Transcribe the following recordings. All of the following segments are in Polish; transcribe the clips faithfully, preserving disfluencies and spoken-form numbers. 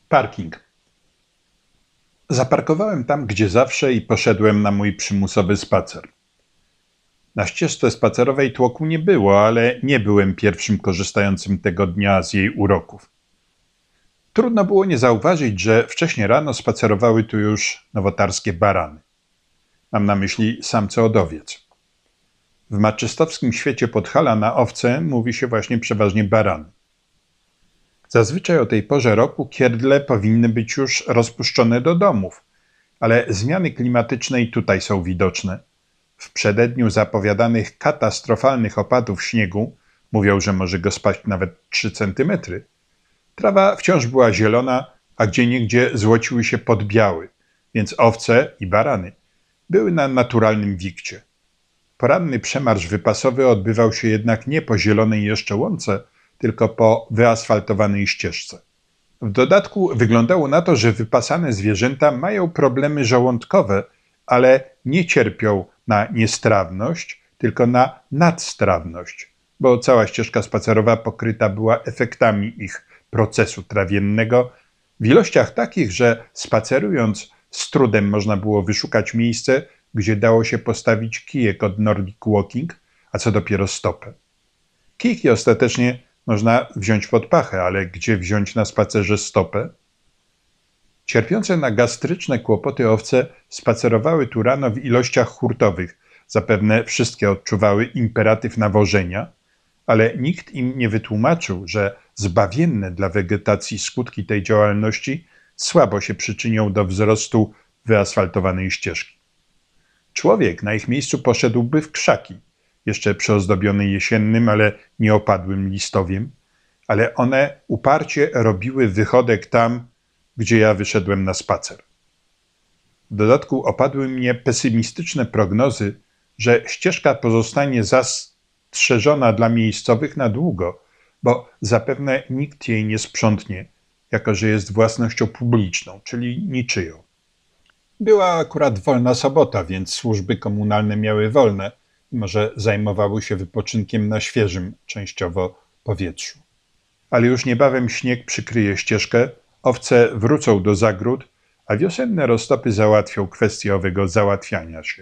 Parking. Zaparkowałem tam, gdzie zawsze i poszedłem na mój przymusowy spacer. Na ścieżce spacerowej tłoku nie było, ale nie byłem pierwszym korzystającym tego dnia z jej uroków. Trudno było nie zauważyć, że wcześnie rano spacerowały tu już nowotarskie barany. Mam na myśli samce odowiec. W maczystowskim świecie Podhala na owce mówi się właśnie przeważnie barany. Zazwyczaj o tej porze roku kierdle powinny być już rozpuszczone do domów, ale zmiany klimatyczne i tutaj są widoczne. W przededniu zapowiadanych katastrofalnych opadów śniegu, mówią, że może go spaść nawet trzy centymetry, trawa wciąż była zielona, a gdzieniegdzie złociły się podbiały, więc owce i barany były na naturalnym wikcie. Poranny przemarsz wypasowy odbywał się jednak nie po zielonej jeszcze łące, tylko po wyasfaltowanej ścieżce. W dodatku wyglądało na to, że wypasane zwierzęta mają problemy żołądkowe, ale nie cierpią na niestrawność, tylko na nadstrawność, bo cała ścieżka spacerowa pokryta była efektami ich procesu trawiennego w ilościach takich, że spacerując z trudem można było wyszukać miejsce, gdzie dało się postawić kijek od Nordic Walking, a co dopiero stopę. Kijki ostatecznie można wziąć pod pachę, ale gdzie wziąć na spacerze stopę? Cierpiące na gastryczne kłopoty owce spacerowały tu rano w ilościach hurtowych. Zapewne wszystkie odczuwały imperatyw nawożenia, ale nikt im nie wytłumaczył, że zbawienne dla wegetacji skutki tej działalności słabo się przyczynią do wzrostu wyasfaltowanej ścieżki. Człowiek na ich miejscu poszedłby w krzaki, jeszcze przyozdobiony jesiennym, ale nieopadłym listowiem, ale one uparcie robiły wychodek tam, gdzie ja wyszedłem na spacer. W dodatku opadły mnie pesymistyczne prognozy, że ścieżka pozostanie zastrzeżona dla miejscowych na długo, bo zapewne nikt jej nie sprzątnie, jako że jest własnością publiczną, czyli niczyją. Była akurat wolna sobota, więc służby komunalne miały wolne i może zajmowały się wypoczynkiem na świeżym, częściowo, powietrzu. Ale już niebawem śnieg przykryje ścieżkę, owce wrócą do zagród, a wiosenne roztopy załatwią kwestię owego załatwiania się.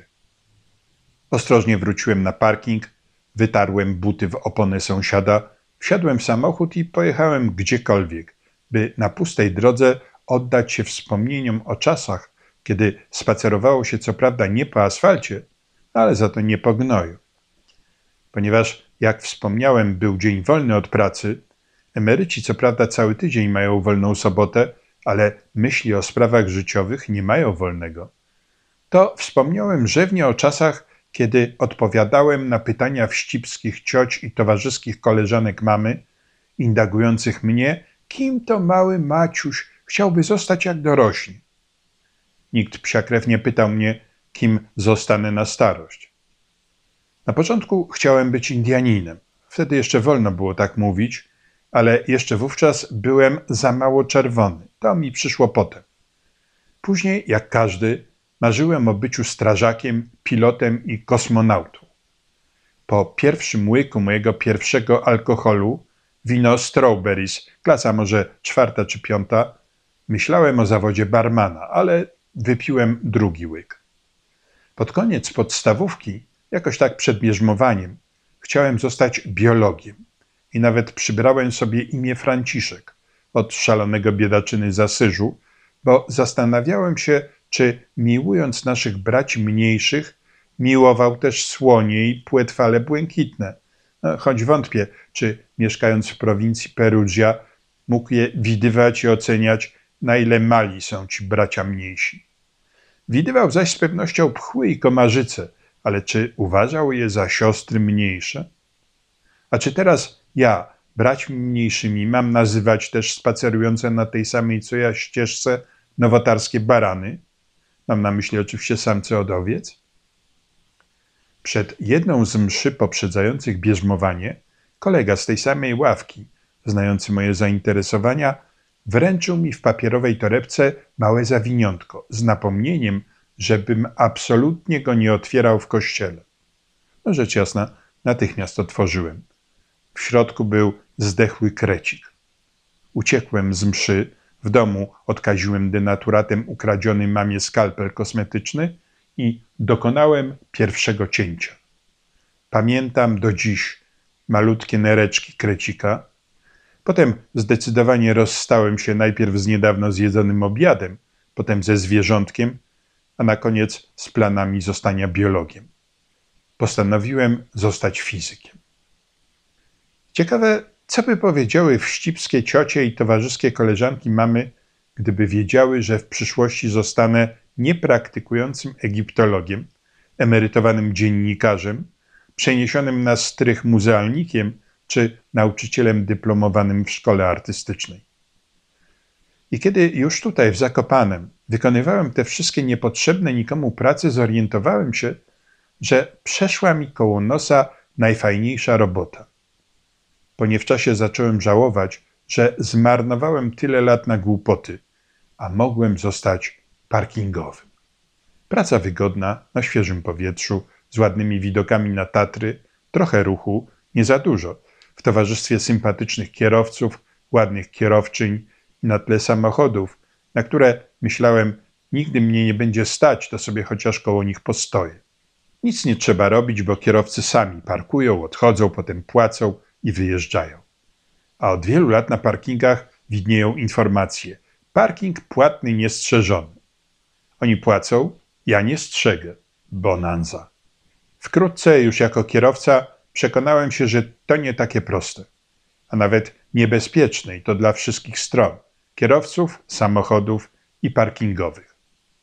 Ostrożnie wróciłem na parking, wytarłem buty w oponę sąsiada, wsiadłem w samochód i pojechałem gdziekolwiek, by na pustej drodze oddać się wspomnieniom o czasach, kiedy spacerowało się co prawda nie po asfalcie, ale za to nie po gnoju. Ponieważ, jak wspomniałem, był dzień wolny od pracy, emeryci co prawda cały tydzień mają wolną sobotę, ale myśli o sprawach życiowych nie mają wolnego, to wspomniałem rzewnie o czasach, kiedy odpowiadałem na pytania wścibskich cioć i towarzyskich koleżanek mamy, indagujących mnie, kim to mały Maciuś chciałby zostać jak dorośnie. Nikt psia krew nie pytał mnie, kim zostanę na starość. Na początku chciałem być Indianinem. Wtedy jeszcze wolno było tak mówić, ale jeszcze wówczas byłem za mało czerwony. To mi przyszło potem. Później, jak każdy, marzyłem o byciu strażakiem, pilotem i kosmonautą. Po pierwszym łyku mojego pierwszego alkoholu, wino Strawberries, klasa może czwarta czy piąta, myślałem o zawodzie barmana, ale wypiłem drugi łyk. Pod koniec podstawówki, jakoś tak przed bierzmowaniem, chciałem zostać biologiem i nawet przybrałem sobie imię Franciszek od szalonego biedaczyny z Asyżu, bo zastanawiałem się, czy miłując naszych braci mniejszych, miłował też słonie i płetwale błękitne. No, choć wątpię, czy mieszkając w prowincji Perugia mógł je widywać i oceniać, na ile mali są ci bracia mniejsi. Widywał zaś z pewnością pchły i komarzyce, ale czy uważał je za siostry mniejsze? A czy teraz ja, braćmi mniejszymi, mam nazywać też spacerujące na tej samej co ja ścieżce nowotarskie barany? Mam na myśli oczywiście samce od owiec. Przed jedną z mszy poprzedzających bierzmowanie kolega z tej samej ławki, znający moje zainteresowania, wręczył mi w papierowej torebce małe zawiniątko z napomnieniem, żebym absolutnie go nie otwierał w kościele. No rzecz jasna, natychmiast otworzyłem. W środku był zdechły krecik. Uciekłem z mszy, W domu odkaziłem denaturatem ukradziony mamie skalpel kosmetyczny i dokonałem pierwszego cięcia. Pamiętam do dziś malutkie nereczki krecika. Potem zdecydowanie rozstałem się najpierw z niedawno zjedzonym obiadem, potem ze zwierzątkiem, a na koniec z planami zostania biologiem. Postanowiłem zostać fizykiem. Ciekawe, co by powiedziały wścibskie ciocie i towarzyskie koleżanki mamy, gdyby wiedziały, że w przyszłości zostanę niepraktykującym egiptologiem, emerytowanym dziennikarzem, przeniesionym na strych muzealnikiem czy nauczycielem dyplomowanym w szkole artystycznej. I kiedy już tutaj w Zakopanem wykonywałem te wszystkie niepotrzebne nikomu prace, zorientowałem się, że przeszła mi koło nosa najfajniejsza robota. Po niewczasie zacząłem żałować, że zmarnowałem tyle lat na głupoty, a mogłem zostać parkingowym. Praca wygodna, na świeżym powietrzu, z ładnymi widokami na Tatry, trochę ruchu, nie za dużo, w towarzystwie sympatycznych kierowców, ładnych kierowczyń i na tle samochodów, na które, myślałem, nigdy mnie nie będzie stać, to sobie chociaż koło nich postoję. Nic nie trzeba robić, bo kierowcy sami parkują, odchodzą, potem płacą i wyjeżdżają. A od wielu lat na parkingach widnieją informacje: parking płatny niestrzeżony. Oni płacą, ja nie strzegę. Bonanza. Wkrótce już jako kierowca przekonałem się, że to nie takie proste, a nawet niebezpieczne i to dla wszystkich stron: kierowców, samochodów i parkingowych.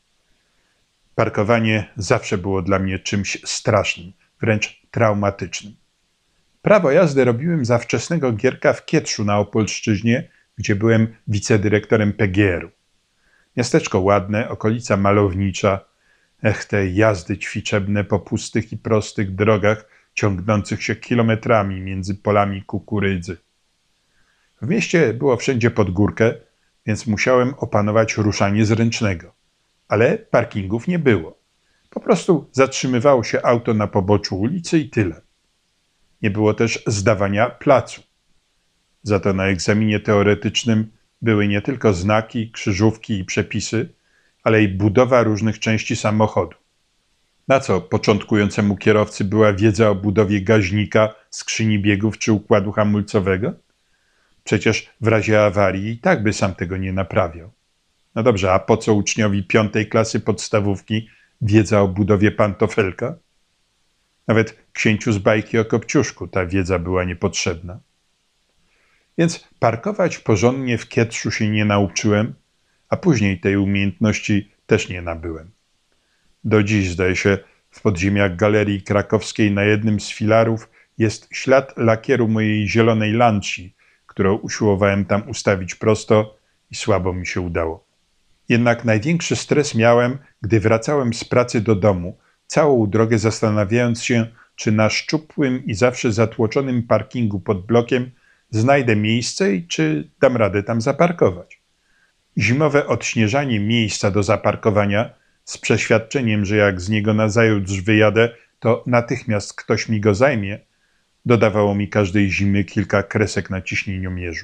Parkowanie zawsze było dla mnie czymś strasznym, wręcz traumatycznym. Prawo jazdy robiłem za wczesnego Gierka w Kietrzu na Opolszczyźnie, gdzie byłem wicedyrektorem P G R u. Miasteczko ładne, okolica malownicza. Ech, te jazdy ćwiczebne po pustych i prostych drogach ciągnących się kilometrami między polami kukurydzy. W mieście było wszędzie pod górkę, więc musiałem opanować ruszanie z ręcznego. Ale parkingów nie było. Po prostu zatrzymywało się auto na poboczu ulicy i tyle. Nie było też zdawania placu. Za to na egzaminie teoretycznym były nie tylko znaki, krzyżówki i przepisy, ale i budowa różnych części samochodu. Na co początkującemu kierowcy była wiedza o budowie gaźnika, skrzyni biegów czy układu hamulcowego? Przecież w razie awarii i tak by sam tego nie naprawiał. No dobrze, a po co uczniowi piątej klasy podstawówki wiedza o budowie pantofelka? Nawet księciu z bajki o Kopciuszku ta wiedza była niepotrzebna. Więc parkować porządnie w Kietrzu się nie nauczyłem, a później tej umiejętności też nie nabyłem. Do dziś, zdaje się, w podziemiach Galerii Krakowskiej na jednym z filarów jest ślad lakieru mojej zielonej Lancii, którą usiłowałem tam ustawić prosto i słabo mi się udało. Jednak największy stres miałem, gdy wracałem z pracy do domu, całą drogę zastanawiając się, czy na szczupłym i zawsze zatłoczonym parkingu pod blokiem znajdę miejsce i czy dam radę tam zaparkować. Zimowe odśnieżanie miejsca do zaparkowania z przeświadczeniem, że jak z niego nazajutrz wyjadę, to natychmiast ktoś mi go zajmie, dodawało mi każdej zimy kilka kresek na ciśnieniomierzu.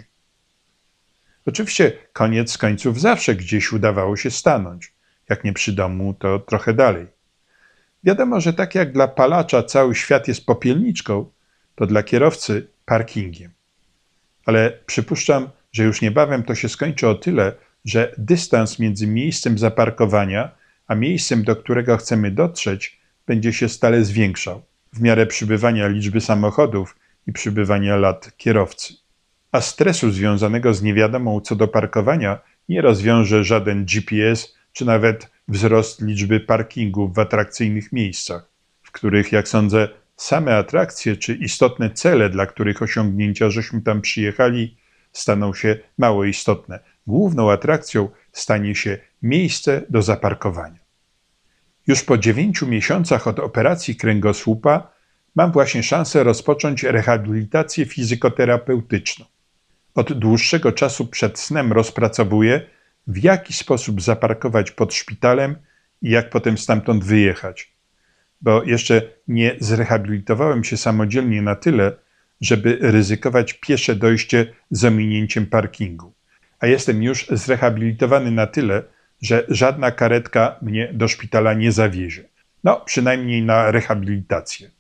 Oczywiście koniec końców zawsze gdzieś udawało się stanąć. Jak nie przy domu, to trochę dalej. Wiadomo, że tak jak dla palacza cały świat jest popielniczką, to dla kierowcy parkingiem. Ale przypuszczam, że już niebawem to się skończy o tyle, że dystans między miejscem zaparkowania a miejscem, do którego chcemy dotrzeć, będzie się stale zwiększał w miarę przybywania liczby samochodów i przybywania lat kierowcy. A stresu związanego z niewiadomą co do parkowania nie rozwiąże żaden G P S czy nawet wzrost liczby parkingów w atrakcyjnych miejscach, w których, jak sądzę, same atrakcje czy istotne cele, dla których osiągnięcia żeśmy tam przyjechali, staną się mało istotne. Główną atrakcją stanie się miejsce do zaparkowania. Już po dziewięciu miesiącach od operacji kręgosłupa mam właśnie szansę rozpocząć rehabilitację fizykoterapeutyczną. Od dłuższego czasu przed snem rozpracowuję, w jaki sposób zaparkować pod szpitalem i jak potem stamtąd wyjechać. Bo jeszcze nie zrehabilitowałem się samodzielnie na tyle, żeby ryzykować piesze dojście z ominięciem parkingu. a jestem już zrehabilitowany na tyle, że żadna karetka mnie do szpitala nie zawiezie. No, przynajmniej na rehabilitację.